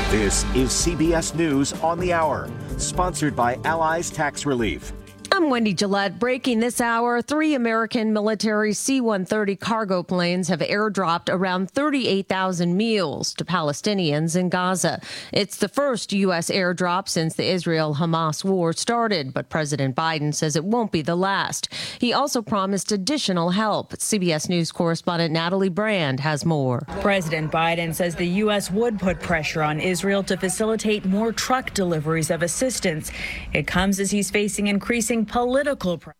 This is CBS News on the Hour, sponsored by Allies Tax Relief. I'm Wendy Gillette. Breaking this hour, 3 American military C-130 cargo planes have airdropped around 38,000 meals to Palestinians in Gaza. It's the first U.S. airdrop since the Israel-Hamas war started, but President Biden says it won't be the last. He also promised additional help. CBS News correspondent Natalie Brand has more. President Biden says the U.S. would put pressure on Israel to facilitate more truck deliveries of assistance. It comes as he's facing increasing political pressure.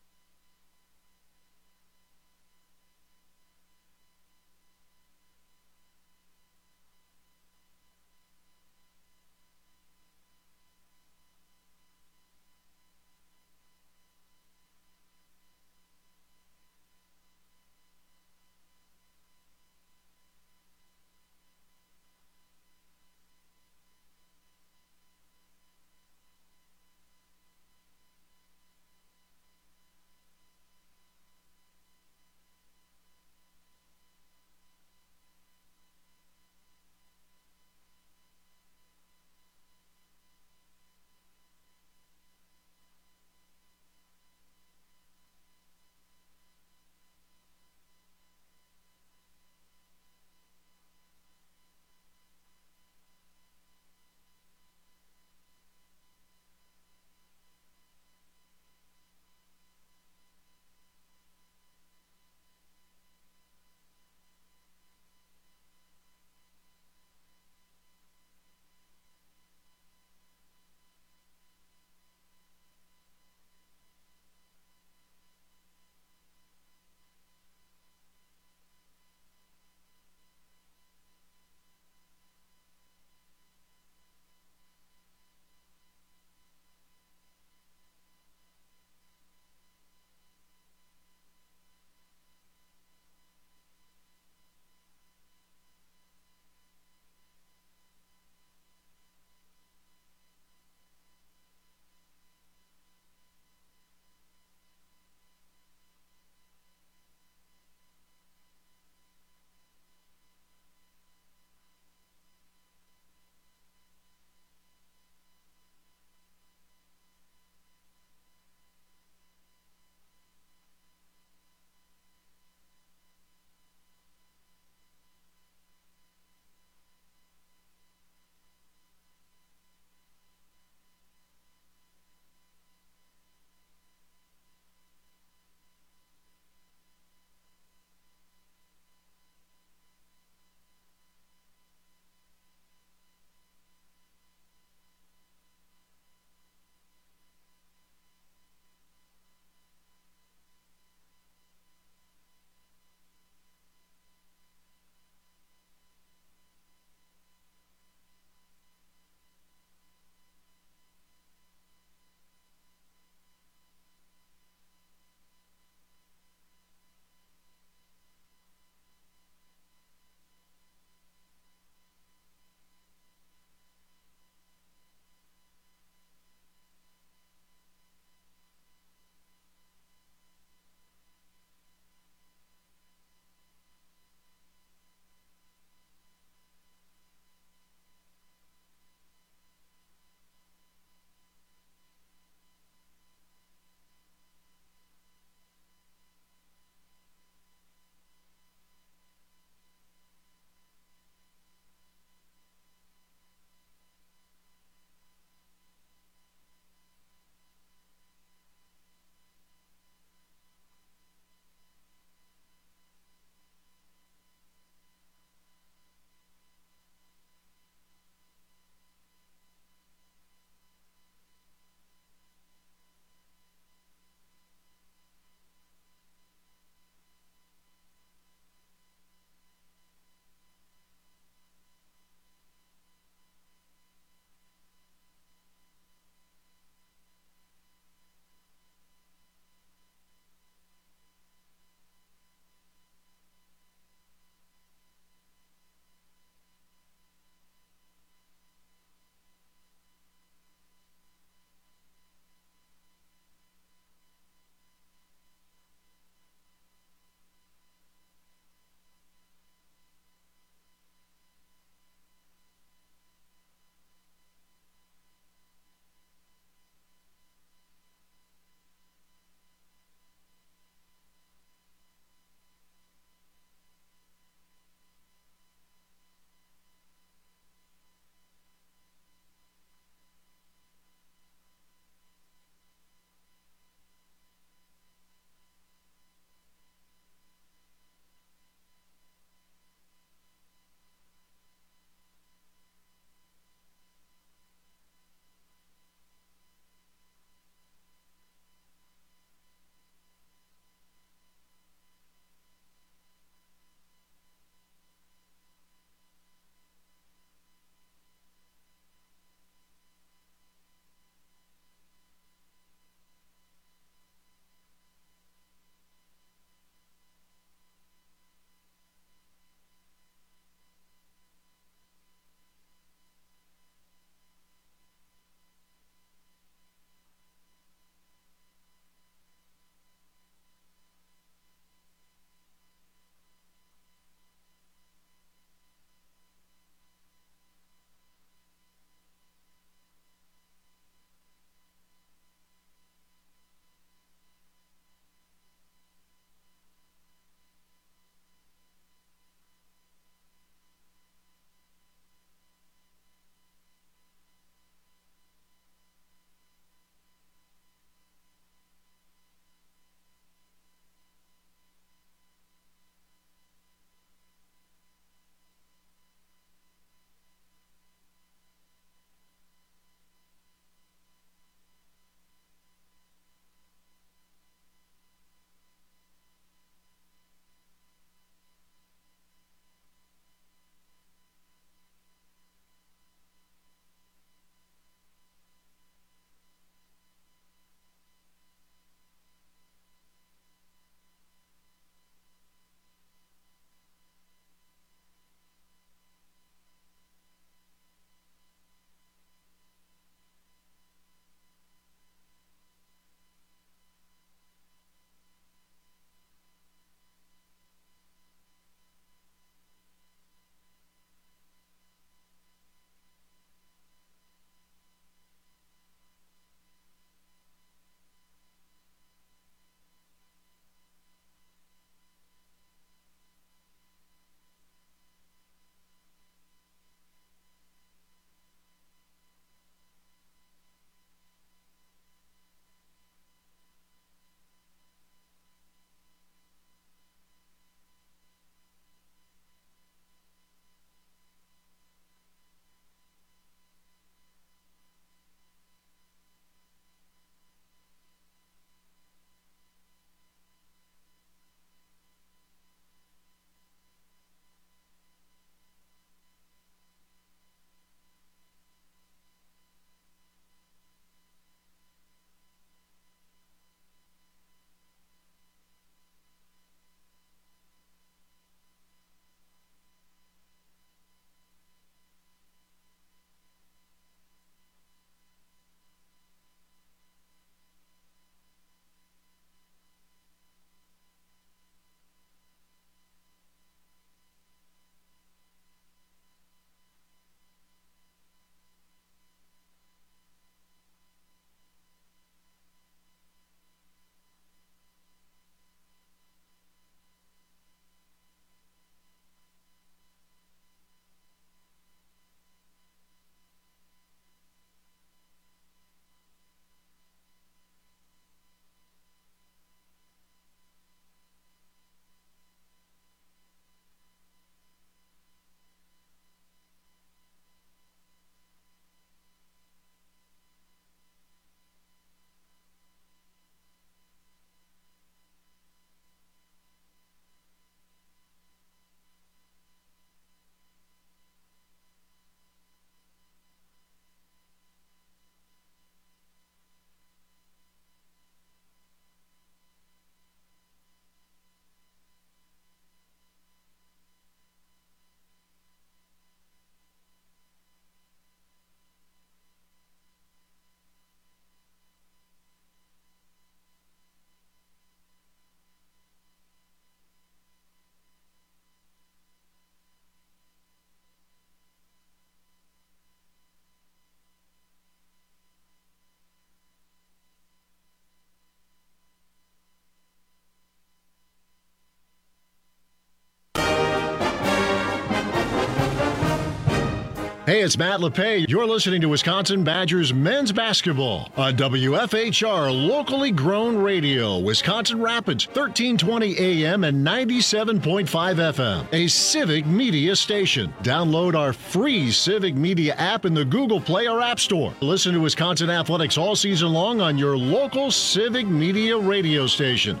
Hey, it's Matt LePay. You're listening to Wisconsin Badgers men's basketball on WFHR, locally grown radio, Wisconsin Rapids, 1320 AM and 97.5 FM, a Civic Media station. Download our free Civic Media app in the Google Play or App Store. Listen to Wisconsin Athletics all season long on your local Civic Media radio station.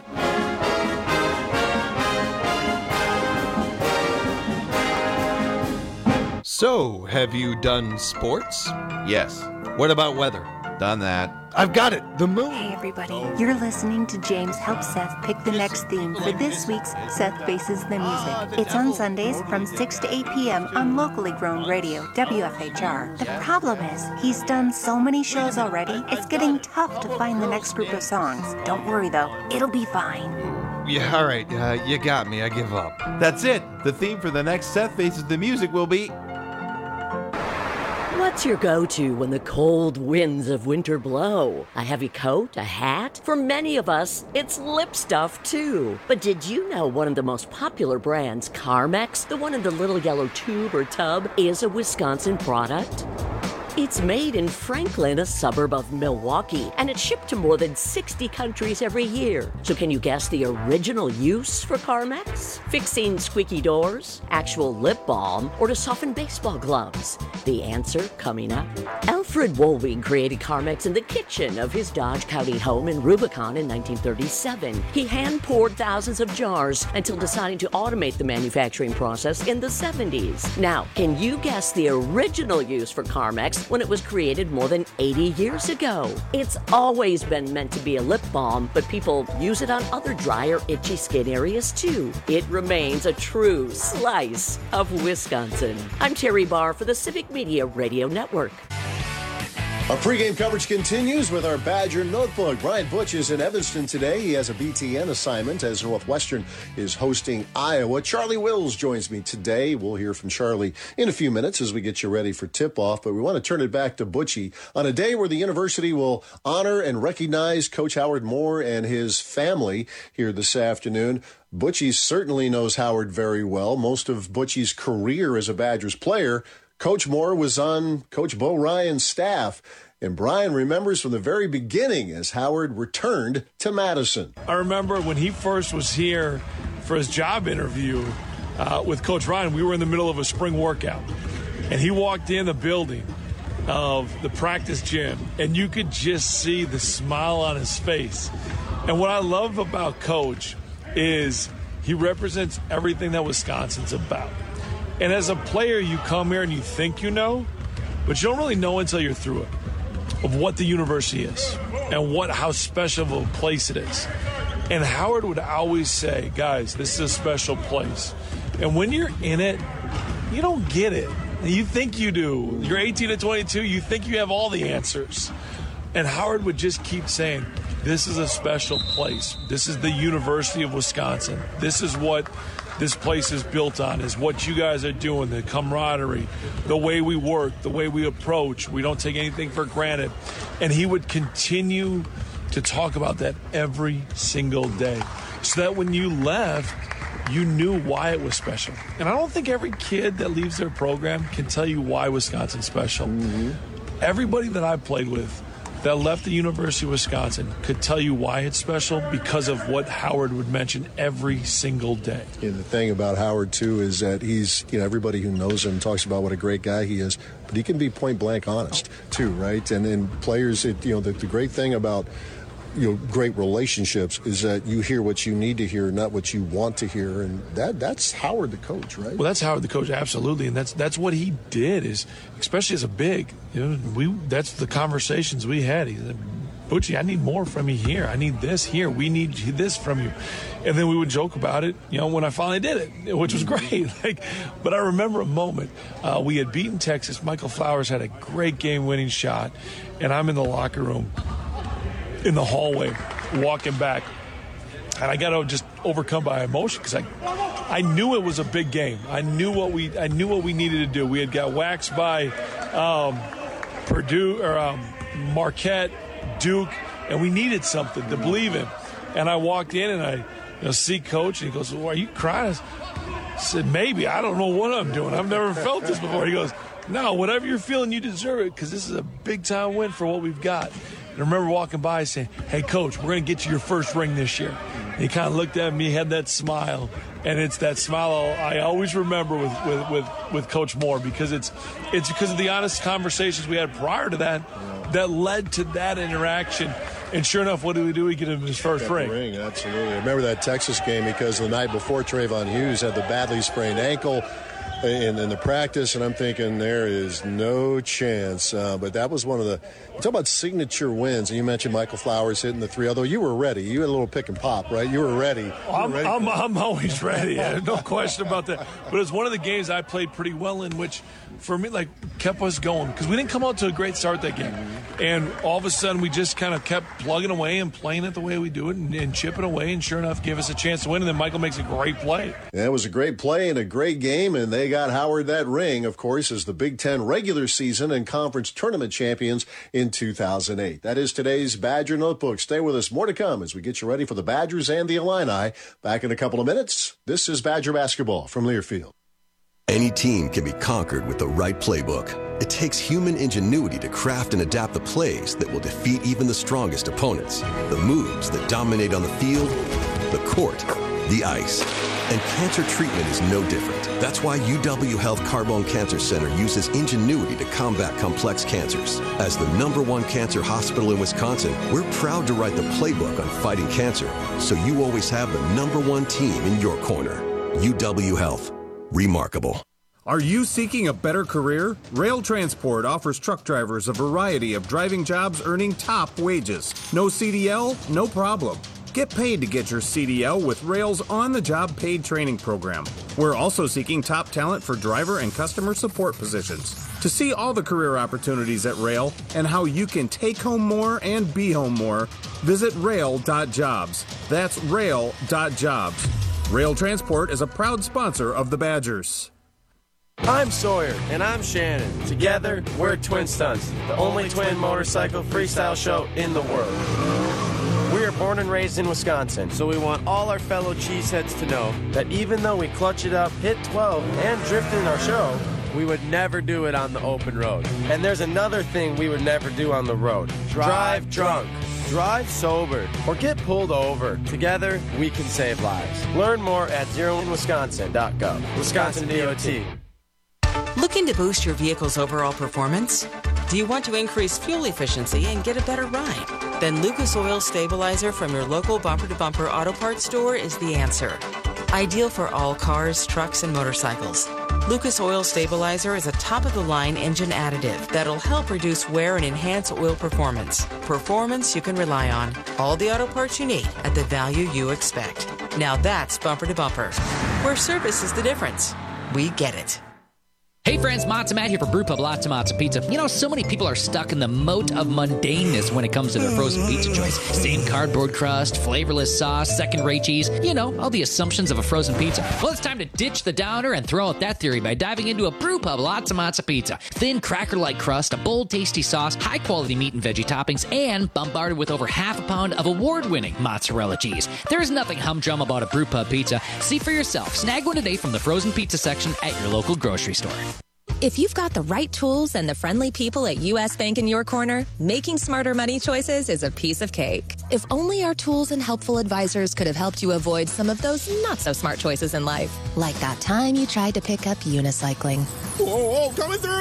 So, have you done sports? Yes. What about weather? Done that. I've got it. The moon. Hey, everybody. You're listening to James Help Seth pick the next theme for this week's Seth Faces the Music. It's on Sundays from 6 to 8 p.m. on locally grown radio, WFHR. The problem is, he's done so many shows already, it's getting tough to find the next group of songs. Don't worry, though. It'll be fine. Yeah, all right. You got me. I give up. That's it. The theme for the next Seth Faces the Music will be... What's your go-to when the cold winds of winter blow? A heavy coat? A hat? For many of us, it's lip stuff too. But did you know one of the most popular brands, Carmex, the one in the little yellow tube or tub, is a Wisconsin product? It's made in Franklin, a suburb of Milwaukee, and it's shipped to more than 60 countries every year. So can you guess the original use for Carmex? Fixing squeaky doors, actual lip balm, or to soften baseball gloves? The answer coming up. Alfred Woolwing created Carmex in the kitchen of his Dodge County home in Rubicon in 1937. He hand-poured thousands of jars until deciding to automate the manufacturing process in the 70s. Now, can you guess the original use for Carmex when it was created more than 80 years ago? It's always been meant to be a lip balm, but people use it on other dry or itchy skin areas too. It remains a true slice of Wisconsin. I'm Terry Barr for the Civic Media Radio Network. Our pregame coverage continues with our Badger Notebook. Brian Butch is in Evanston today. He has a BTN assignment as Northwestern is hosting Iowa. Charlie Wills joins me today. We'll hear from Charlie in a few minutes as we get you ready for tip-off. But we want to turn it back to Butchie on a day where the university will honor and recognize Coach Howard Moore and his family here this afternoon. Butchie certainly knows Howard very well. Most of Butchie's career as a Badgers player, Coach Moore was on Coach Bo Ryan's staff, and Brian remembers from the very beginning as Howard returned to Madison. I remember when he first was here for his job interview with Coach Ryan, we were in the middle of a spring workout, and he walked in the building of the practice gym, and you could just see the smile on his face. And what I love about Coach is he represents everything that Wisconsin's about. And as a player, you come here and you think you know, but you don't really know until you're through it, of what the university is and how special of a place it is. And Howard would always say, guys, this is a special place. And when you're in it, you don't get it. You think you do. You're 18 to 22, you think you have all the answers. And Howard would just keep saying, this is a special place. This is the University of Wisconsin. This is what this place is built on, is what you guys are doing, the camaraderie, the way we work, the way we approach. We don't take anything for granted. And he would continue to talk about that every single day, so that when you left, you knew why it was special. And I don't think every kid that leaves their program can tell you why Wisconsin's special. Mm-hmm. Everybody that I played with that left the University of Wisconsin could tell you why it's special because of what Howard would mention every single day. And the thing about Howard, too, is that he's, everybody who knows him talks about what a great guy he is, but he can be point blank honest, too, right? And players, the great thing about great relationships is that you hear what you need to hear, not what you want to hear, and that's Howard the coach, right? Well, that's Howard the coach, absolutely, and that's what he did, is especially as a big, that's the conversations we had. He said, Butchie, I need more from you here. I need this here. We need this from you. And then we would joke about it, when I finally did it, which was great. But I remember a moment. We had beaten Texas. Michael Flowers had a great game-winning shot, and I'm in the locker room, in the hallway, walking back, and I got just overcome by emotion because I knew it was a big game. I knew what we needed to do. We had got waxed by Purdue or Marquette, Duke, and we needed something to believe in. And I walked in and I see Coach, and he goes, "Well, are you crying?" I said, "Maybe. I don't know what I'm doing. I've never felt this before." He goes, No, whatever you're feeling, you deserve it because this is a big-time win for what we've got. And I remember walking by saying, hey, Coach, we're going to get you your first ring this year. And he kind of looked at me, had that smile, and it's that smile I always remember with Coach Moore because it's because of the honest conversations we had prior to that led to that interaction. And sure enough, what do? We get him his first ring. Absolutely. I remember that Texas game because the night before Trayvon Hughes had the badly sprained ankle in the practice, and I'm thinking there is no chance. But that was one of the – talk about signature wins. And you mentioned Michael Flowers hitting the three, although you were ready. You had a little pick and pop, right? You were ready. I'm always ready. No question about that. But it's one of the games I played pretty well in, which for me, like, kept us going because we didn't come out to a great start that game. And all of a sudden, we just kind of kept plugging away and playing it the way we do it and chipping away, and sure enough, gave us a chance to win. And then Michael makes a great play. Yeah, it was a great play and a great game, and they got Howard that ring, of course, as the Big Ten regular season and conference tournament champions in 2008. That is today's Badger Notebook. Stay with us. More to come as we get you ready for the Badgers and the Illini. Back in a couple of minutes. This is Badger Basketball from Learfield. Any team can be conquered with the right playbook. It takes human ingenuity to craft and adapt the plays that will defeat even the strongest opponents. The moves that dominate on the field, the court, the ice. And cancer treatment is no different. That's why UW Health Carbone Cancer Center uses ingenuity to combat complex cancers. As the #1 cancer hospital in Wisconsin, we're proud to write the playbook on fighting cancer, so you always have the #1 team in your corner. UW Health. Remarkable. Are you seeking a better career? Rail Transport offers truck drivers a variety of driving jobs earning top wages. No CDL? No problem. Get paid to get your CDL with Rail's on-the-job paid training program. We're also seeking top talent for driver and customer support positions. To see all the career opportunities at Rail and how you can take home more and be home more, visit rail.jobs. That's rail.jobs. Rail Transport is a proud sponsor of the Badgers. I'm Sawyer. And I'm Shannon. Together, we're Twin Stunts, the only twin motorcycle freestyle show in the world. We are born and raised in Wisconsin, so we want all our fellow cheeseheads to know that even though we clutch it up, hit 12, and drift in our show, we would never do it on the open road. And there's another thing we would never do on the road. Drive drunk. Drive sober or get pulled over. Together, we can save lives. Learn more at zeroinwisconsin.gov. Wisconsin DOT. Looking to boost your vehicle's overall performance? Do you want to increase fuel efficiency and get a better ride? Then Lucas Oil Stabilizer from your local bumper-to-bumper auto parts store is the answer. Ideal for all cars, trucks, and motorcycles. Lucas Oil Stabilizer is a top-of-the-line engine additive that'll help reduce wear and enhance oil performance. Performance you can rely on. All the auto parts you need at the value you expect. Now that's bumper to bumper, where service is the difference. We get it. Hey friends, Matzo Matt here for Brewpub Lots of Pizza. You know, so many people are stuck in the moat of mundaneness when it comes to their frozen pizza choice. Same cardboard crust, flavorless sauce, second-rate cheese. You know, all the assumptions of a frozen pizza. Well, it's time to ditch the downer and throw out that theory by diving into a Brewpub Lots of Pizza. Thin, cracker-like crust, a bold, tasty sauce, high-quality meat and veggie toppings, and bombarded with over half a pound of award-winning mozzarella cheese. There is nothing humdrum about a Brewpub pizza. See for yourself. Snag one today from the frozen pizza section at your local grocery store. If you've got the right tools and the friendly people at U.S. Bank in your corner, making smarter money choices is a piece of cake. If only our tools and helpful advisors could have helped you avoid some of those not-so-smart choices in life. Like that time you tried to pick up unicycling. Whoa, coming through!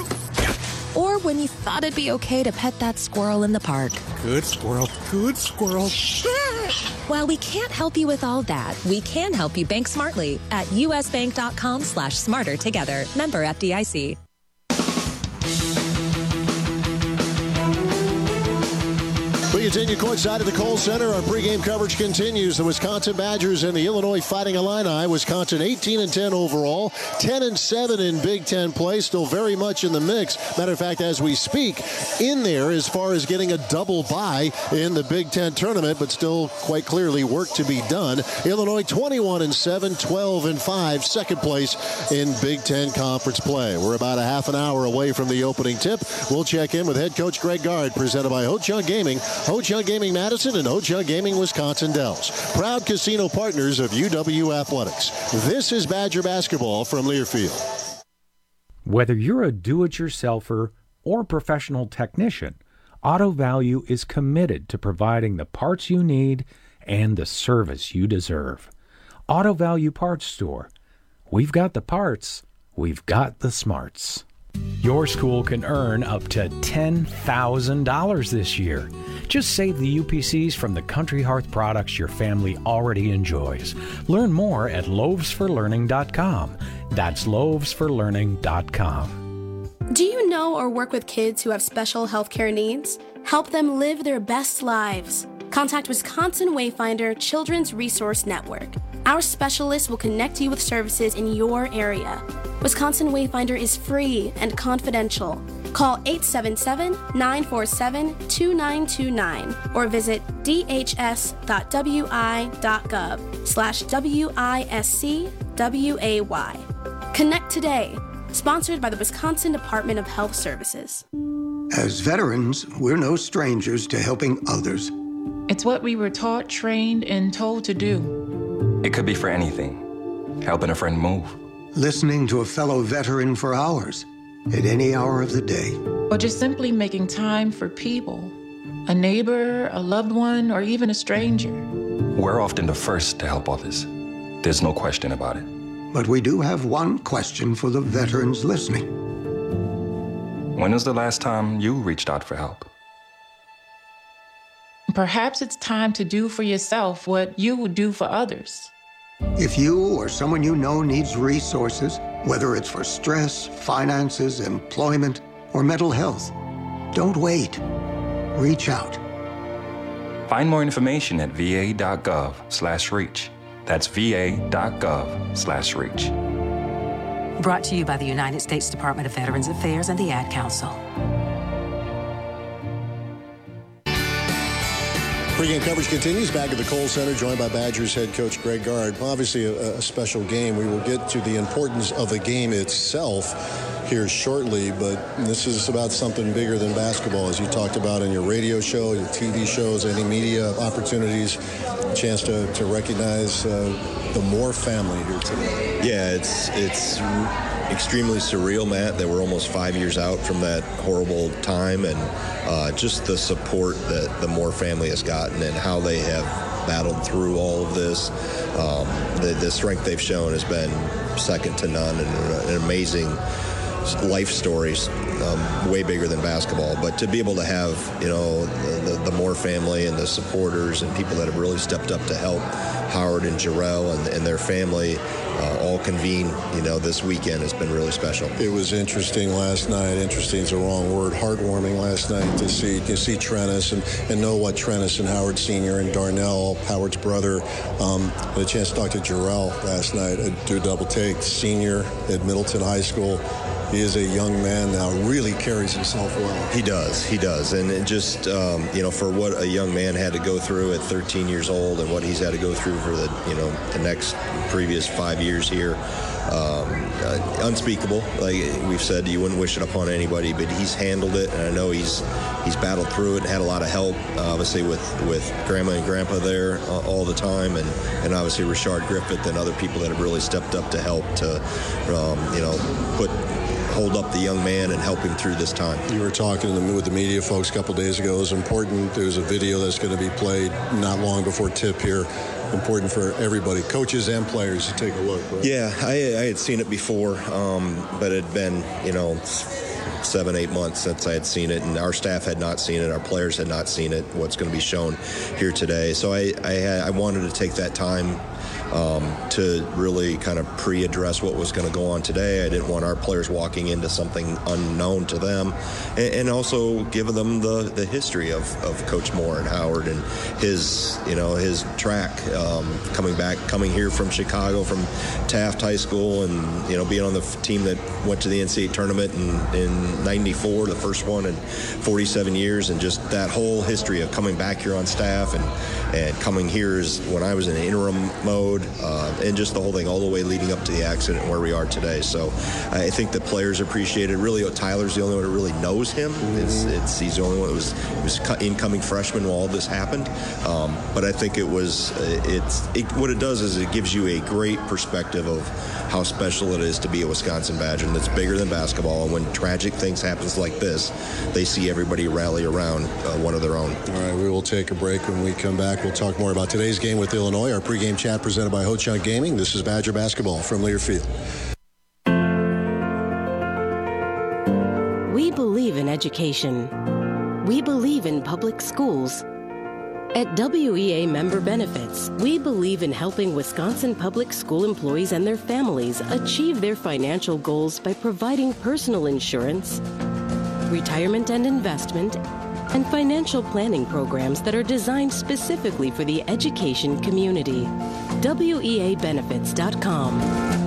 Or when you thought it'd be okay to pet that squirrel in the park. Good squirrel, good squirrel. While we can't help you with all that, we can help you bank smartly at usbank.com/smarter together. Member FDIC. We continue courtside at the Kohl Center. Our pregame coverage continues. The Wisconsin Badgers and the Illinois Fighting Illini. Wisconsin 18-10 overall, 10-7 in Big Ten play. Still very much in the mix. Matter of fact, as we speak, in there as far as getting a double bye in the Big Ten tournament, but still quite clearly work to be done. Illinois 21-7, 12-5, second place in Big Ten conference play. We're about a half an hour away from the opening tip. We'll check in with head coach Greg Gard, presented by Ho-Chunk Gaming. Ho-Chunk Gaming Madison and Ho-Chunk Gaming Wisconsin Dells. Proud casino partners of UW Athletics. This is Badger Basketball from Learfield. Whether you're a do-it-yourselfer or professional technician, Auto Value is committed to providing the parts you need and the service you deserve. Auto Value Parts Store. We've got the parts, we've got the smarts. Your school can earn up to $10,000 this year. Just save the UPCs from the Country Hearth products your family already enjoys. Learn more at loavesforlearning.com. That's loavesforlearning.com. Do you know or work with kids who have special healthcare needs? Help them live their best lives. Contact Wisconsin Wayfinder Children's Resource Network. Our specialists will connect you with services in your area. Wisconsin Wayfinder is free and confidential. Call 877-947-2929 or visit dhs.wi.gov/WISCWAY. Connect today. Sponsored by the Wisconsin Department of Health Services. As veterans, we're no strangers to helping others. It's what we were taught, trained, and told to do. It could be for anything. Helping a friend move. Listening to a fellow veteran for hours, at any hour of the day. Or just simply making time for people. A neighbor, a loved one, or even a stranger. We're often the first to help others. There's no question about it. But we do have one question for the veterans listening. When was the last time you reached out for help? Perhaps it's time to do for yourself what you would do for others. If you or someone you know needs resources, whether it's for stress, finances, employment, or mental health, don't wait. Reach out. Find more information at va.gov/reach. That's va.gov/reach. Brought to you by the United States Department of Veterans Affairs and the Ad Council. Pre-game coverage continues back at the Kohl Center, joined by Badgers head coach Greg Gard. Obviously a special game. We will get to the importance of the game itself here shortly, but this is about something bigger than basketball, as you talked about in your radio show, your TV shows, any media opportunities, a chance to recognize the Moore family here today. Yeah, it's extremely surreal, Matt, that we're almost 5 years out from that horrible time, and just the support that the Moore family has gotten and how they have battled through all of this. The strength they've shown has been second to none, and an amazing life stories, way bigger than basketball. But to be able to have, the Moore family and the supporters and people that have really stepped up to help Howard and Jarrell and their family all convene, this weekend has been really special. It was interesting last night. Interesting is the wrong word. Heartwarming last night to see Trennis and know what Trennis and Howard Sr. and Darnell, Howard's brother, had a chance to talk to Jarrell last night. Do a double take. Senior at Middleton High School. He is a young man now, really carries himself well. He does. And it just, for what a young man had to go through at 13 years old and what he's had to go through for the next previous 5 years here, unspeakable. Like we've said, you wouldn't wish it upon anybody, but he's handled it, and I know he's battled through it and had a lot of help, obviously with Grandma and Grandpa there all the time, and obviously Rashard Griffith and other people that have really stepped up to help to, hold up the young man and help him through this time. You were talking with the media folks a couple days ago. It was important. There's a video that's going to be played not long before tip here. Important for everybody, coaches and players, to take a look. Right? Yeah, I had seen it before, but it had been, 7-8 months since I had seen it, and our staff had not seen it, our players had not seen it, what's going to be shown here today. So I wanted to take that time to really kind of pre-address what was going to go on today. I didn't want our players walking into something unknown to them, and also give them the history of Coach Moore and Howard and his track, coming here from Chicago, from Taft High School, and being on the team that went to the NCAA tournament in 94, the first one in 47 years, and just that whole history of coming back here on staff and coming here is when I was in interim mode, and just the whole thing all the way leading up to the accident and where we are today. So I think the players appreciate it. Really, Tyler's the only one who really knows him. He's the only one who was incoming freshman when all this happened. But I think what it does is it gives you a great perspective of how special it is to be a Wisconsin Badger, and it's bigger than basketball. And when tragic things happens like this, they see everybody rally around one of their own. All right, we will take a break. When we come back, we'll talk more about today's game with Illinois. Our pregame chat presented by Ho-Chunk Gaming. This is Badger Basketball from Learfield. We believe in education. We believe in public schools. At WEA Member Benefits, we believe in helping Wisconsin public school employees and their families achieve their financial goals by providing personal insurance, retirement and investment, and financial planning programs that are designed specifically for the education community. WEAbenefits.com.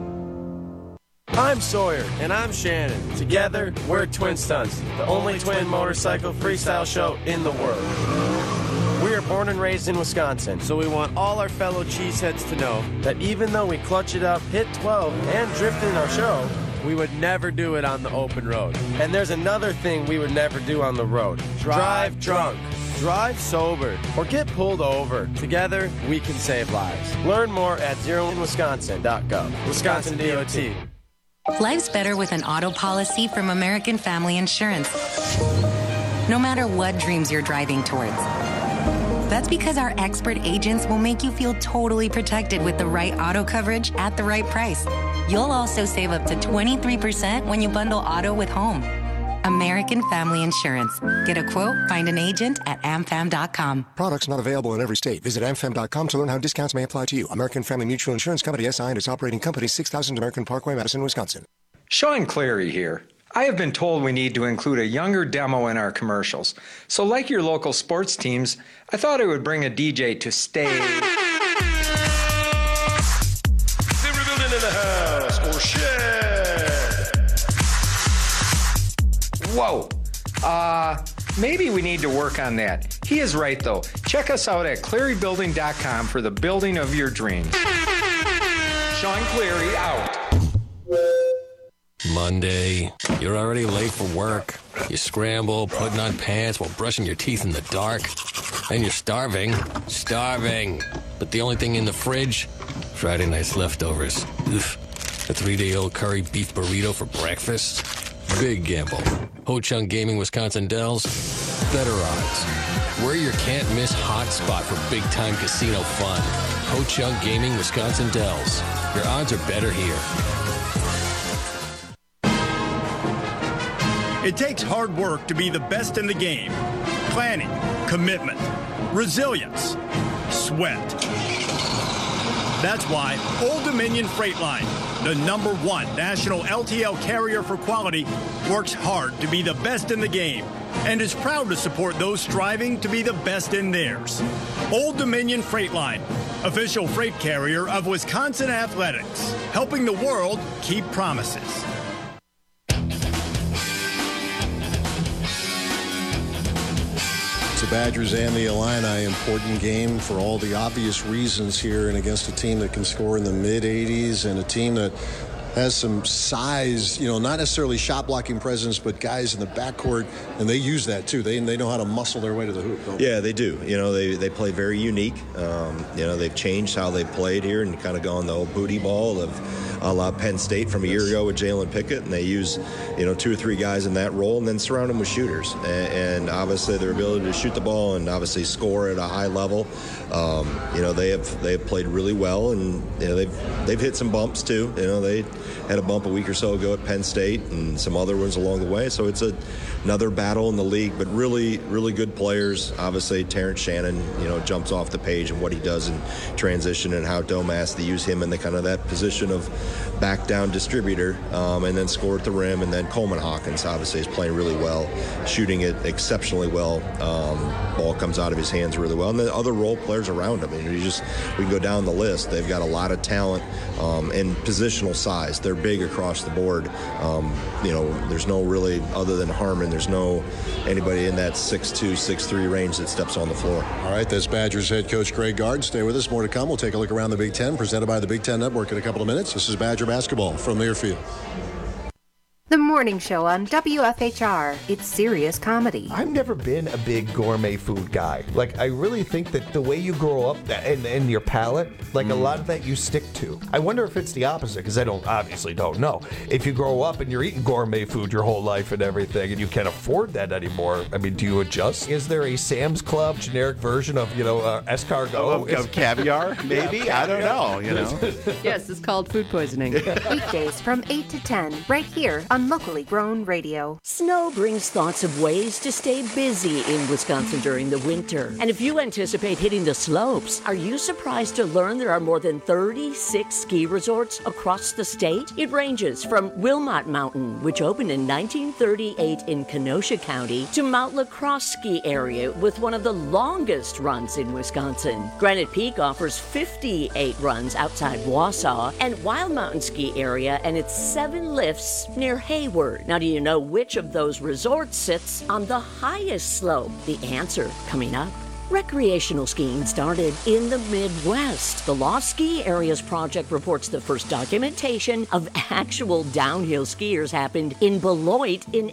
I'm Sawyer. And I'm Shannon. Together, we're Twin Stunts, the only twin motorcycle freestyle show in the world. We are born and raised in Wisconsin, so we want all our fellow cheeseheads to know that even though we clutch it up, hit 12, and drift in our show, we would never do it on the open road. And there's another thing we would never do on the road. Drive drunk, drive sober, or get pulled over. Together, we can save lives. Learn more at zeroinwisconsin.gov. Wisconsin DOT. Life's better with an auto policy from American Family Insurance. No matter what dreams you're driving towards. That's because our expert agents will make you feel totally protected with the right auto coverage at the right price. You'll also save up to 23% when you bundle auto with home. American Family Insurance. Get a quote, find an agent at amfam.com. Products not available in every state. Visit amfam.com to learn how discounts may apply to you. American Family Mutual Insurance Company, SI, and its operating company, 6000 American Parkway, Madison, Wisconsin. Sean Cleary here. I have been told we need to include a younger demo in our commercials. So like your local sports teams, I thought I would bring a DJ to stay. Silver building in the house, or shed. Whoa. Maybe we need to work on that. He is right, though. Check us out at ClearyBuilding.com for the building of your dreams. Sean Cleary out. Monday, you're already late for work. You scramble, putting on pants while brushing your teeth in the dark. And you're starving. But the only thing in the fridge? Friday night's leftovers. Oof. A 3-day-old curry beef burrito for breakfast? Big gamble. Ho-Chunk Gaming Wisconsin Dells. Better odds. We're your can't-miss hot spot for big-time casino fun. Ho-Chunk Gaming Wisconsin Dells. Your odds are better here. It takes hard work to be the best in the game. Planning, commitment, resilience, sweat. That's why Old Dominion Freight Line, the #1 national LTL carrier for quality, works hard to be the best in the game and is proud to support those striving to be the best in theirs. Old Dominion Freight Line, official freight carrier of Wisconsin Athletics, helping the world keep promises. The Badgers and the Illini, important game for all the obvious reasons here, and against a team that can score in the mid-80s and a team that has some size, not necessarily shot blocking presence, but guys in the backcourt, and they use that too. They know how to muscle their way to the hoop, don't they? Yeah, they do. They play very unique. They've changed how they played here and kind of gone the old booty ball of a la Penn State from a year ago with Jalen Pickett, and they use 2 or 3 guys in that role and then surround them with shooters, and obviously their ability to shoot the ball and obviously score at a high level. They have played really well, and they've hit some bumps too. They had a bump a week or so ago at Penn State and some other ones along the way, so it's another battle in the league, but really, really good players. Obviously, Terrence Shannon, jumps off the page and what he does in transition and how Domas, they use him in the kind of that position of back down distributor, and then score at the rim. And then Coleman Hawkins obviously is playing really well, shooting it exceptionally well. Ball comes out of his hands really well. And the other role players around him. We can go down the list. They've got a lot of talent and positional size. They're big across the board. There's no really, other than Harmon, there's no anybody in that 6'2", 6'3" range that steps on the floor. All right, that's Badgers head coach Greg Gard. Stay with us. More to come. We'll take a look around the Big Ten, presented by the Big Ten Network in a couple of minutes. This is Badger basketball from Learfield. The morning show on WFHR. It's serious comedy. I've never been a big gourmet food guy. I really think that the way you grow up and your palate, a lot of that you stick to. I wonder if it's the opposite, because I obviously don't know. If you grow up and you're eating gourmet food your whole life and everything, and you can't afford that anymore, do you adjust? Is there a Sam's Club generic version of, escargot? Of caviar, maybe? Yeah, I don't know, Yes, it's called food poisoning. Weekdays from 8 to 10, right here on Locally Grown Radio. Snow brings thoughts of ways to stay busy in Wisconsin during the winter. And if you anticipate hitting the slopes, are you surprised to learn there are more than 36 ski resorts across the state? It ranges from Wilmot Mountain, which opened in 1938 in Kenosha County, to Mount LaCrosse Ski Area with one of the longest runs in Wisconsin. Granite Peak offers 58 runs outside Wausau, and Wild Mountain Ski Area and its 7 lifts near Hayward. Now, do you know which of those resorts sits on the highest slope? The answer coming up. Recreational skiing started in the Midwest. The Lost Ski Areas Project reports the first documentation of actual downhill skiers happened in Beloit in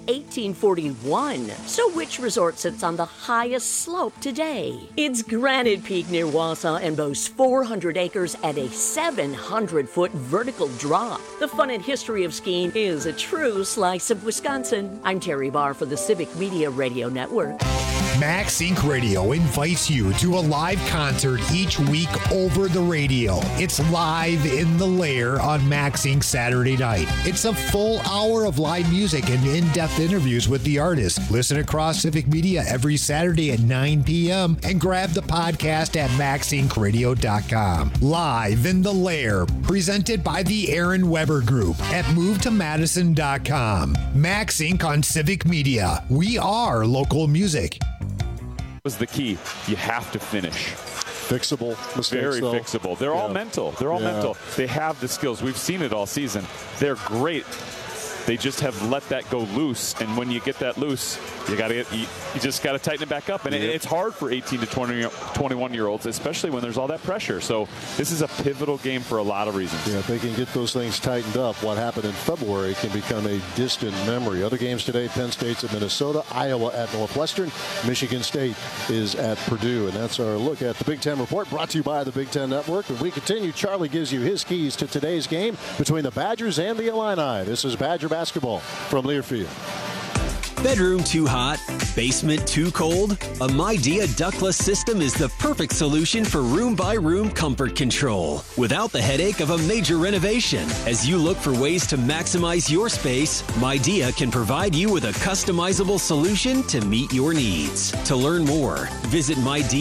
1841. So which resort sits on the highest slope today? It's Granite Peak near Wausau and boasts 400 acres and a 700-foot vertical drop. The fun and history of skiing is a true slice of Wisconsin. I'm Terry Barr for the Civic Media Radio Network. Max Inc. Radio invites you to a live concert each week over the radio. It's Live in the Lair on Max Inc. Saturday night. It's a full hour of live music and in-depth interviews with the artists. Listen across Civic Media every Saturday at 9 p.m. and grab the podcast at maxincradio.com. Live in the Lair, presented by the Aaron Weber Group at movetomadison.com. Max Inc. on Civic Media. We are local music. Was the key. You have to finish. Fixable mistakes, Very though. fixable. They're all mental. They're all mental. They have the skills. We've seen it all season. They're great. They just have let that go loose, and when you get that loose, you just got to tighten it back up, and it's hard for 18 to 21-year-olds, especially when there's all that pressure. So this is a pivotal game for a lot of reasons. Yeah, if they can get those things tightened up, what happened in February can become a distant memory. Other games today: Penn State's at Minnesota, Iowa at Northwestern, Michigan State is at Purdue, and that's our look at the Big Ten Report, brought to you by the Big Ten Network. When we continue, Charlie gives you his keys to today's game between the Badgers and the Illini. This is Badger basketball from Learfield. Bedroom too hot? Basement too cold? A Midea ductless system is the perfect solution for room-by-room comfort control without the headache of a major renovation. As you look for ways to maximize your space, Midea can provide you with a customizable solution to meet your needs. To learn more, visit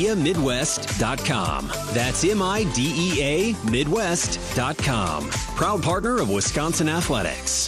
MideaMidwest.com. That's MIDEA Midwest.com. Proud partner of Wisconsin Athletics.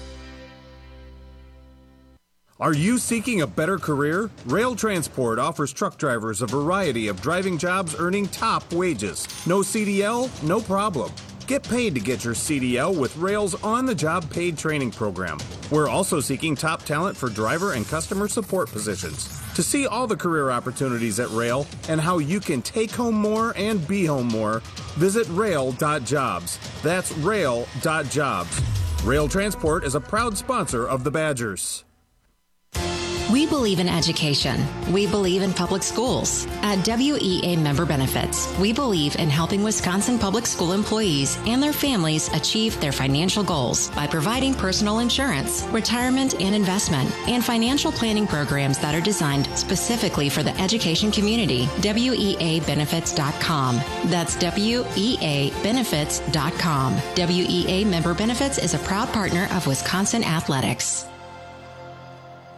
Are you seeking a better career? Rail Transport offers truck drivers a variety of driving jobs earning top wages. No CDL? No problem. Get paid to get your CDL with Rail's on-the-job paid training program. We're also seeking top talent for driver and customer support positions. To see all the career opportunities at Rail and how you can take home more and be home more, visit rail.jobs. That's rail.jobs. Rail Transport is a proud sponsor of the Badgers. We believe in education. We believe in public schools. At WEA Member Benefits, we believe in helping Wisconsin public school employees and their families achieve their financial goals by providing personal insurance, retirement and investment, and financial planning programs that are designed specifically for the education community. WEAbenefits.com. That's WEAbenefits.com. WEA Member Benefits is a proud partner of Wisconsin Athletics.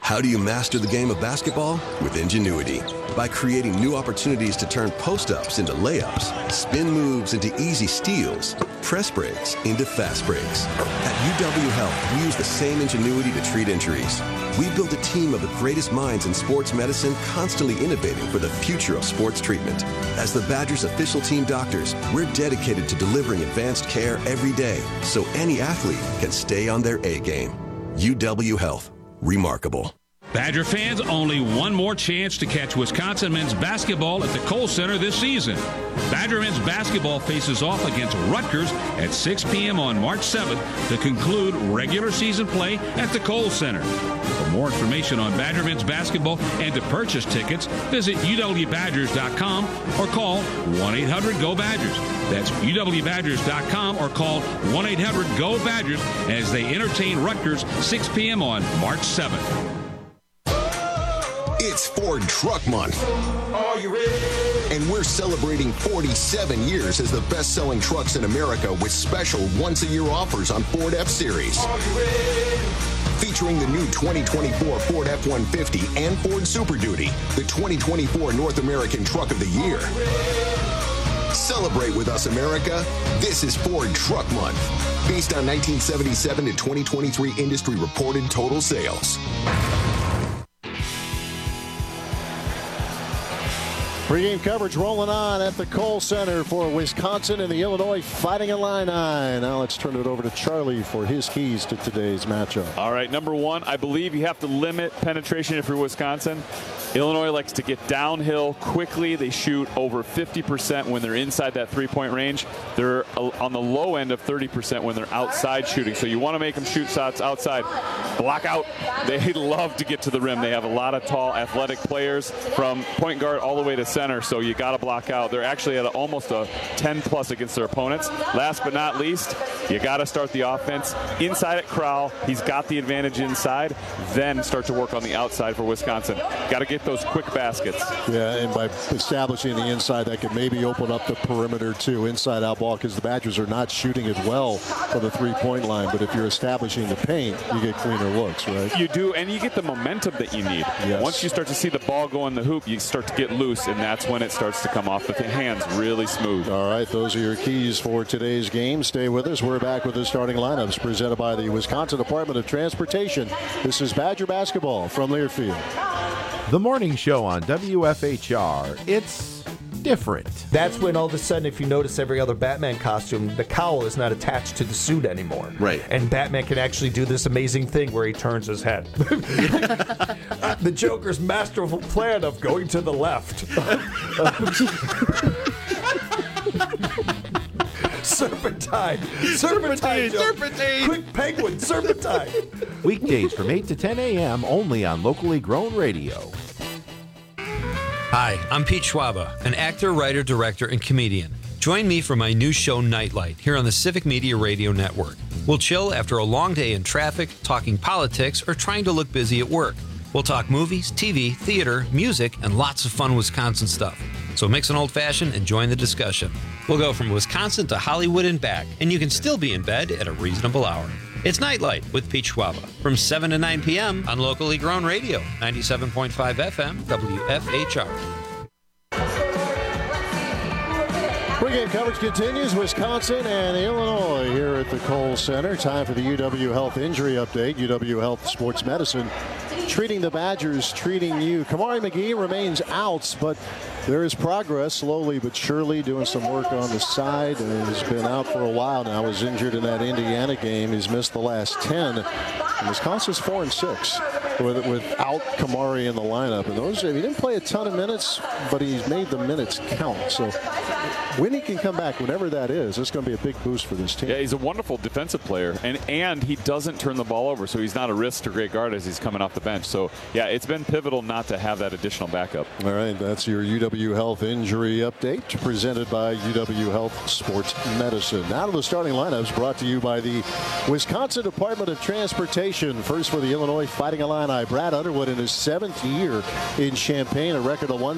How do you master the game of basketball? With Ingenuity. By creating new opportunities to turn post-ups into layups, spin moves into easy steals, press breaks into fast breaks. At UW Health, we use the same ingenuity to treat injuries. We built a team of the greatest minds in sports medicine, constantly innovating for the future of sports treatment. As the Badgers' official team doctors, we're dedicated to delivering advanced care every day so any athlete can stay on their A game. UW Health. Remarkable. Badger fans, only one more chance to catch Wisconsin men's basketball at the Kohl Center this season. Badger men's basketball faces off against Rutgers at 6 p.m. on March 7th to conclude regular season play at the Kohl Center. For more information on Badger men's basketball and to purchase tickets, visit uwbadgers.com or call 1-800-GO-BADGERS. That's uwbadgers.com or call 1-800-GO-BADGERS as they entertain Rutgers 6 p.m. on March 7th. It's Ford Truck Month. Are you ready? And we're celebrating 47 years as the best-selling trucks in America with special once-a-year offers on Ford F-Series. Are you ready? Featuring the new 2024 Ford F-150 and Ford Super Duty, the 2024 North American Truck of the Year. Celebrate with us, America. This is Ford Truck Month, based on 1977 to 2023 industry-reported total sales. Pre-game coverage rolling on at the Kohl Center for Wisconsin and the Illinois Fighting Illini. Now let's turn it over to Charlie for his keys to today's matchup. All right, number one, I believe you have to limit penetration if you're Wisconsin. Illinois likes to get downhill quickly. They shoot over 50% when they're inside that three-point range. They're on the low end of 30% when they're outside shooting. So you want to make them shoot shots outside. Block out. They love to get to the rim. They have a lot of tall, athletic players from point guard all the way to center, so you got to block out. They're actually at almost a 10-plus against their opponents. Last but not least, you got to start the offense inside at Crowell. He's got the advantage inside. Then start to work on the outside for Wisconsin. Got to get those quick baskets. Yeah, and by establishing the inside, that could maybe open up the perimeter too, inside out ball, because the Badgers are not shooting it well from the three-point line. But if you're establishing the paint, you get cleaner looks, right? You do, and you get the momentum that you need. Yes. Once you start to see the ball go in the hoop, you start to get loose, and that's when it starts to come off the hands really smooth. All right, those are your keys for today's game. Stay with us. We're back with the starting lineups presented by the Wisconsin Department of Transportation. This is Badger basketball from Learfield. The morning show on WFHR. It's different. That's when all of a sudden, if you notice every other Batman costume, the cowl is not attached to the suit anymore. Right. And Batman can actually do this amazing thing where he turns his head. The Joker's masterful plan of going to the left. Serpentine. Quick penguin. Serpentine. Weekdays from 8 to 10 a.m. only on locally grown radio. Hi, I'm Pete Schwaba, an actor, writer, director, and comedian. Join me for my new show, Nightlight, here on the Civic Media Radio Network. We'll chill after a long day in traffic, talking politics, or trying to look busy at work. We'll talk movies, TV, theater, music, and lots of fun Wisconsin stuff. So mix an old-fashioned and join the discussion. We'll go from Wisconsin to Hollywood and back, and you can still be in bed at a reasonable hour. It's Nightlight with Pete Schwaba from 7 to 9 p.m. on locally grown radio, 97.5 FM, WFHR. Pre-game coverage continues. Wisconsin and Illinois here at the Kohl Center. Time for the UW Health Injury Update. UW Health Sports Medicine treating the Badgers, treating you. Kamari McGee remains out, but there is progress, slowly but surely, doing some work on the side. He's been out for a while now. Was injured in that Indiana game. He's missed the last 10. And Wisconsin's 4-6 without Kamari in the lineup. And those, he didn't play a ton of minutes, but he's made the minutes count. So when he can come back, whenever that is, it's going to be a big boost for this team. Yeah, he's a wonderful defensive player, and he doesn't turn the ball over, so he's not a risk to great guard as he's coming off the bench. So, yeah, it's been pivotal not to have that additional backup. All right, that's your UW Health Injury Update presented by UW Health Sports Medicine. Now to the starting lineups brought to you by the Wisconsin Department of Transportation. First for the Illinois Fighting Illini Illini. Brad Underwood in his 7th year in Champaign, a record of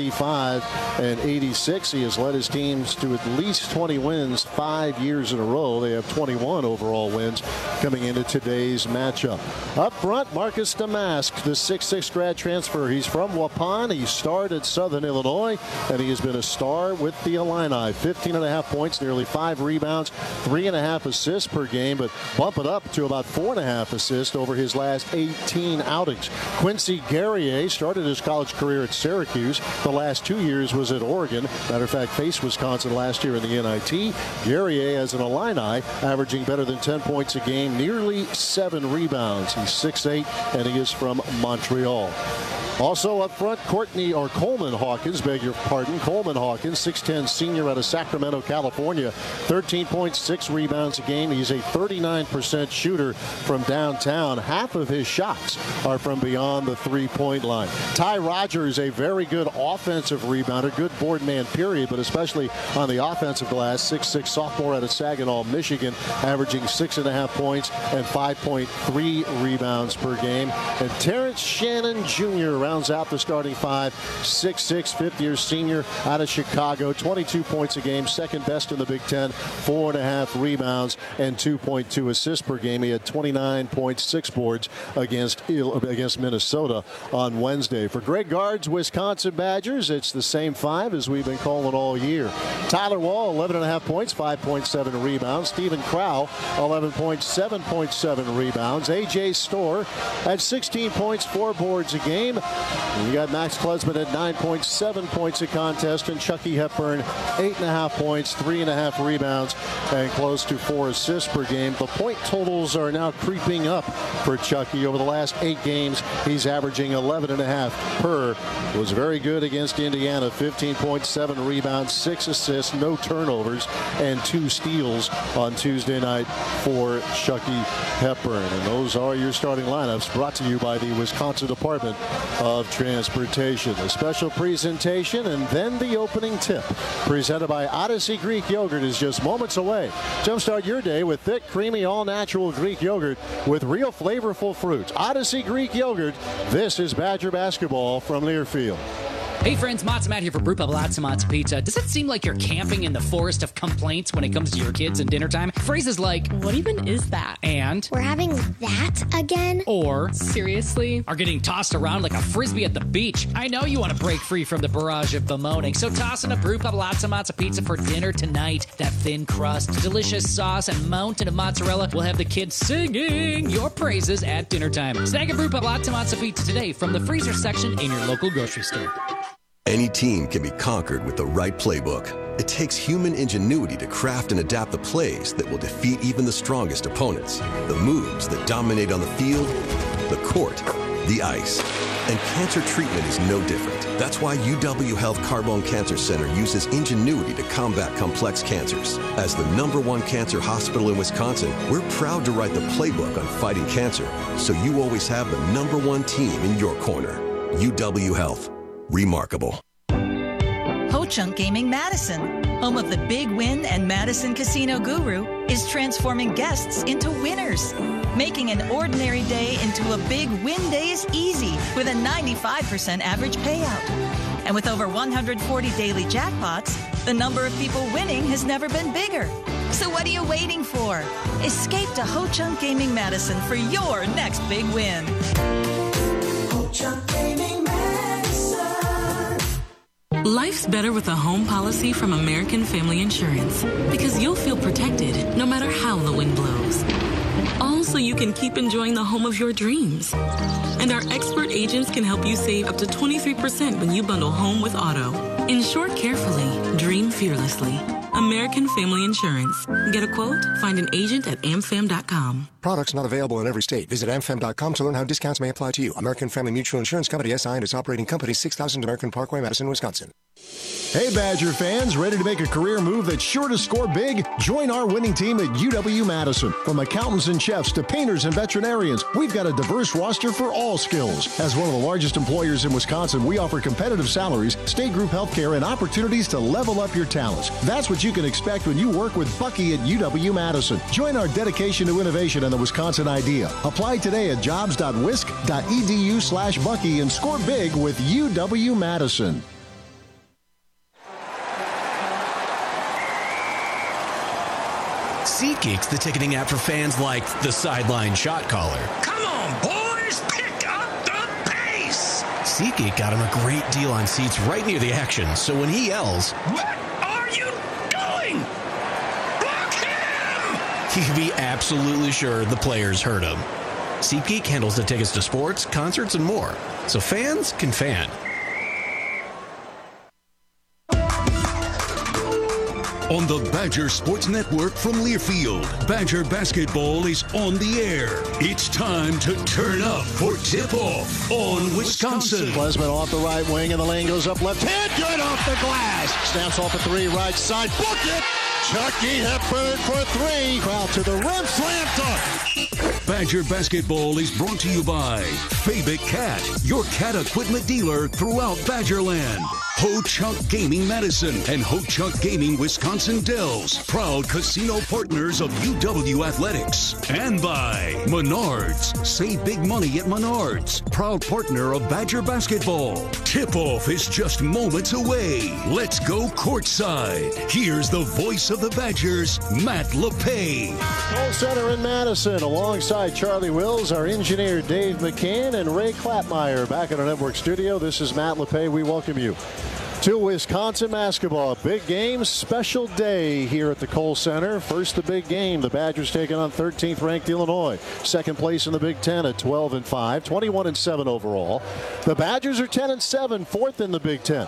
135-86. He has led his teams to at least 20 wins 5 years in a row. They have 21 overall wins coming into today's matchup. Up front, Marcus Damask, the 6'6 grad transfer. He's from Waupun. He starred at Southern Illinois, and he has been a star with the Illini. 15.5 points, nearly 5 rebounds, 3.5 assists per game, but bump it up to about 4.5 assists over his last 18 outings. Quincy Guerrier started his college career at Syracuse. The last 2 years was at Oregon. Matter of fact, faced Wisconsin last year in the NIT. Guerrier, as an Illini, averaging better than 10 points a game, nearly 7 rebounds. He's 6'8", and he is from Montreal. Also up front, Coleman Hawkins, Coleman Hawkins, 6'10" senior out of Sacramento, California, 13.6 rebounds a game. He's a 39% shooter from downtown. Half of his shots are from beyond the three-point line. Ty Rogers, a very good offensive rebounder, good board man period, but especially on the offensive glass, 6'6" sophomore out of Saginaw, Michigan, averaging 6.5 points and 5.3 rebounds per game. And Terrence Shannon Jr. rounds out the starting five, 6'6", fifth-year senior out of Chicago, 22 points a game, second best in the Big Ten, 4.5 rebounds and 2.2 assists per game. He had 29.6 boards against Minnesota on Wednesday. For Greg Gard's Wisconsin Badgers, it's the same five as we've been calling all year. Tyler Wall, 11.5 points, 5.7 rebounds. Stephen Crow, 11 points, 7.7 rebounds. A.J. Storr at 16 points, 4 boards a game. You got Max Klesman at 9.7 points a contest, and Chucky Hepburn, 8.5 points, 3.5 rebounds, and close to 4 assists per game. The point totals are now creeping up for Chucky. Over the last 8 games, he's averaging 11.5 per. Was very good against Indiana, 15.7 rebounds, 6 assists, no turnovers, and 2 steals on Tuesday night for Chucky Hepburn. And those are your starting lineups, brought to you by the Wisconsin Department of Transportation. A special presentation and then the opening tip, presented by Odyssey Greek Yogurt, is just moments away. Jumpstart your day with thick, creamy, all-natural Greek yogurt with real flavorful fruits. Odyssey Greek Yogurt. This is Badger basketball from Learfield. Hey friends, Matzo Matt here for Brew Pub Lots Matzo Pizza. Does it seem like you're camping in the forest of complaints when it comes to your kids and dinner time? Phrases like, what even is that? And, we're having that again? Or, seriously? Are getting tossed around like a frisbee at the beach. I know you want to break free from the barrage of bemoaning, so toss in a Brew Pub Lots Matzo Pizza for dinner tonight. That thin crust, delicious sauce, and mountain of mozzarella will have the kids singing your praises at dinner time. Snag a Brew Pub Lots Matzo Pizza today from the freezer section in your local grocery store. Any team can be conquered with the right playbook. It takes human ingenuity to craft and adapt the plays that will defeat even the strongest opponents. The moves that dominate on the field, the court, the ice. And cancer treatment is no different. That's why UW Health Carbone Cancer Center uses ingenuity to combat complex cancers. As the #1 cancer hospital in Wisconsin, we're proud to write the playbook on fighting cancer, so you always have the #1 team in your corner. UW Health. Remarkable. Ho-Chunk Gaming Madison, home of the Big Win and Madison Casino Guru, is transforming guests into winners, making an ordinary day into a Big Win day is easy with a 95% average payout. And with over 140 daily jackpots, the number of people winning has never been bigger. So what are you waiting for? Escape to Ho-Chunk Gaming Madison for your next big win. Ho-Chunk Gaming Madison. Life's better with a home policy from American Family Insurance, because you'll feel protected no matter how the wind blows. All so you can keep enjoying the home of your dreams. And our expert agents can help you save up to 23% when you bundle home with auto. Insure carefully, dream fearlessly. American Family Insurance. Get a quote? Find an agent at amfam.com. Products not available in every state. Visit amfam.com to learn how discounts may apply to you. American Family Mutual Insurance Company, SI, and its operating company, 6000 American Parkway, Madison, Wisconsin. Hey, Badger fans, ready to make a career move that's sure to score big? Join our winning team at UW-Madison. From accountants and chefs to painters and veterinarians, we've got a diverse roster for all skills. As one of the largest employers in Wisconsin, we offer competitive salaries, state group health care, and opportunities to level up your talents. That's what you can expect when you work with Bucky at UW-Madison. Join our dedication to innovation and the Wisconsin idea. Apply today at jobs.wisc.edu/Bucky and score big with UW-Madison. SeatGeek's the ticketing app for fans like the sideline shot caller. Come on, boys, pick up the pace! SeatGeek got him a great deal on seats right near the action, so when he yells, "What are you doing? Block him!" he can be absolutely sure the players heard him. SeatGeek handles the tickets to sports, concerts, and more, so fans can fan. On the Badger Sports Network from Learfield, Badger basketball is on the air. It's time to turn up for tip-off on Wisconsin. Klesman off the right wing, and the lane goes up left hand. Good off the glass. Snaps off a three, right side. Book it. Chucky Hepburn for three. Crowd to the rim. Slam dunk. Badger basketball is brought to you by Fabic Cat, your cat equipment dealer throughout Badgerland. Ho-Chunk Gaming Madison and Ho-Chunk Gaming Wisconsin Dells, proud casino partners of UW Athletics. And by Menards. Save big money at Menards, proud partner of Badger basketball. Tip-off is just moments away. Let's go courtside. Here's the voice of the Badgers, Matt LePay. Kohl Center in Madison, alongside Charlie Wills, our engineer Dave McCann, and Ray Klappmeyer back at our network studio. This is Matt LePay. We welcome you to Wisconsin basketball. Big game, special day here at the Kohl Center. First, the big game. The Badgers taking on 13th ranked Illinois. Second place in the Big Ten at 12-5, 21-7 overall. The Badgers are 10-7, fourth in the Big Ten,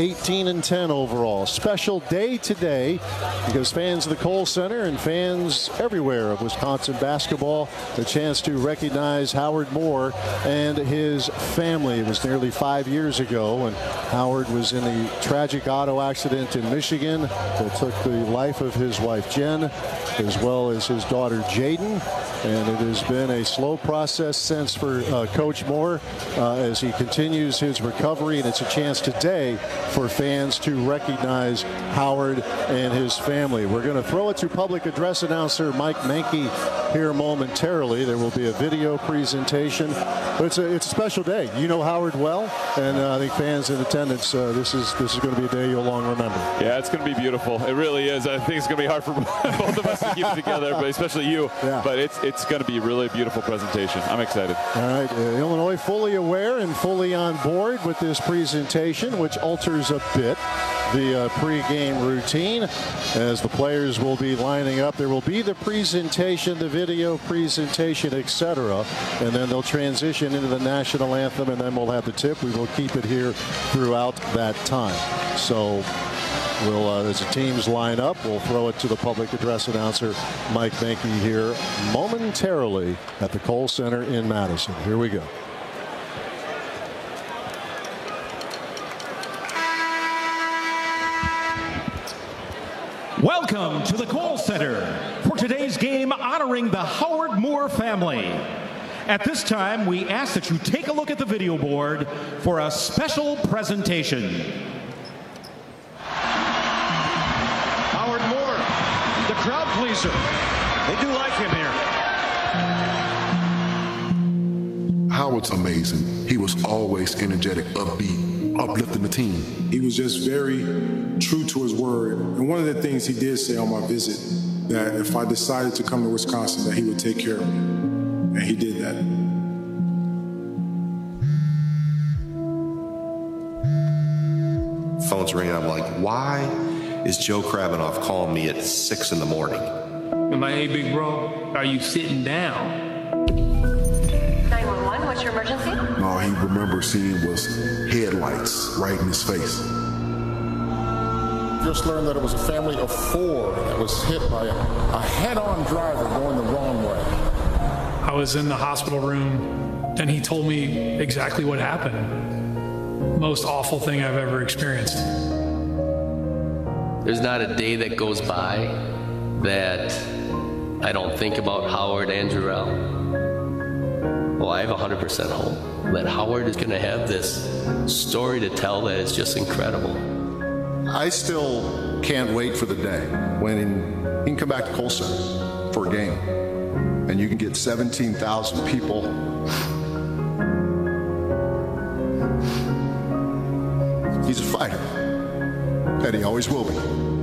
18-10 overall. Special day today because fans of the Kohl Center and fans everywhere of Wisconsin basketball, the chance to recognize Howard Moore and his family. It was nearly 5 years ago when Howard was in the tragic auto accident in Michigan that took the life of his wife Jen as well as his daughter Jaden, and it has been a slow process since for Coach Moore as he continues his recovery, and it's a chance today for fans to recognize Howard and his family. We're going to throw it to public address announcer Mike Mankey here momentarily. There will be a video presentation, but it's a special day. You know Howard well, and I think fans in attendance, this is going to be a day you'll long remember. Yeah, it's going to be beautiful. It really is. I think it's going to be hard for both of us to keep it together, but especially you. Yeah. But it's going to be a really beautiful presentation. I'm excited. All right, Illinois fully aware and fully on board with this presentation, which alters a bit the pregame routine as the players will be lining up. There will be the presentation, the video presentation, etc., and then they'll transition into the national anthem, and then we'll have the tip. We will keep it here throughout that time. So we'll, as the teams line up, we'll throw it to the public address announcer Mike Mankey here momentarily at the Kohl Center in Madison. Here we go. Welcome to the Kohl Center for today's game honoring the Howard Moore family. At this time, we ask that you take a look at the video board for a special presentation. Howard Moore, the crowd pleaser. They do like him here. Howard's amazing. He was always energetic, upbeat, uplifting the team. He was just very true to his word. And one of the things he did say on my visit, that if I decided to come to Wisconsin, that he would take care of me. And he did that. Phone's ringing. I'm like, why is Joe Krabinoff calling me at 6 in the morning? I'm like, hey, big bro, are you sitting down? 911, what's your emergency? All he remembered seeing was headlights right in his face. Just learned that it was a family of 4 that was hit by a head-on driver going the wrong way. I was in the hospital room, and he told me exactly what happened. Most awful thing I've ever experienced. There's not a day that goes by that I don't think about Howard and Jarrell. Well, I have 100% hope that Howard is going to have this story to tell that is just incredible. I still can't wait for the day when he can come back to Kohl Center for a game and you can get 17,000 people. He's a fighter, and he always will be.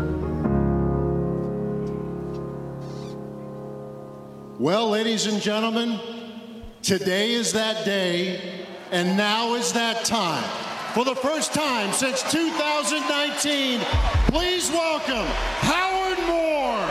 Well, ladies and gentlemen, today is that day, and now is that time. For the first time since 2019, please welcome Howard Moore.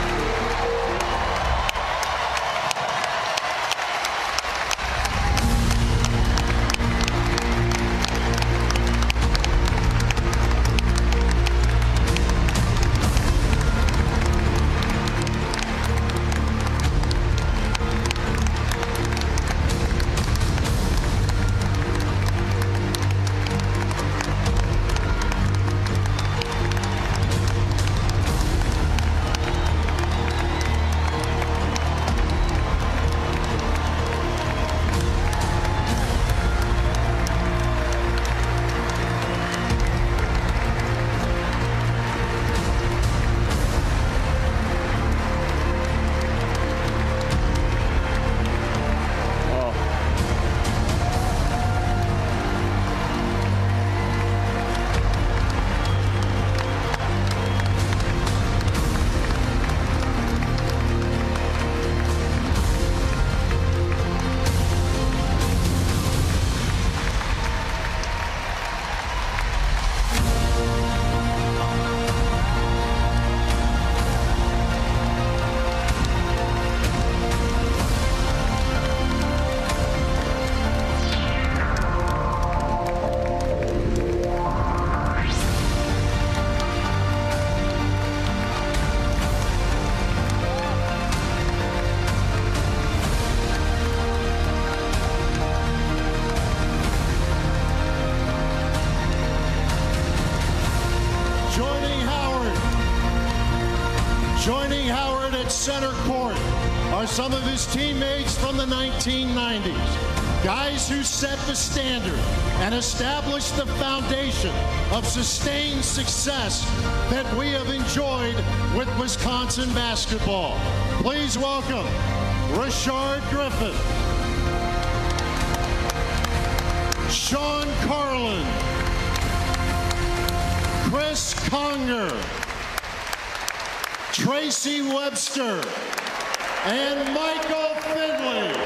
Joining Howard at center court are some of his teammates from the 1990s, guys who set the standard and established the foundation of sustained success that we have enjoyed with Wisconsin basketball. Please welcome Rashard Griffin, Sean Carlin, Chris Conger, Tracy Webster, and Michael Finley.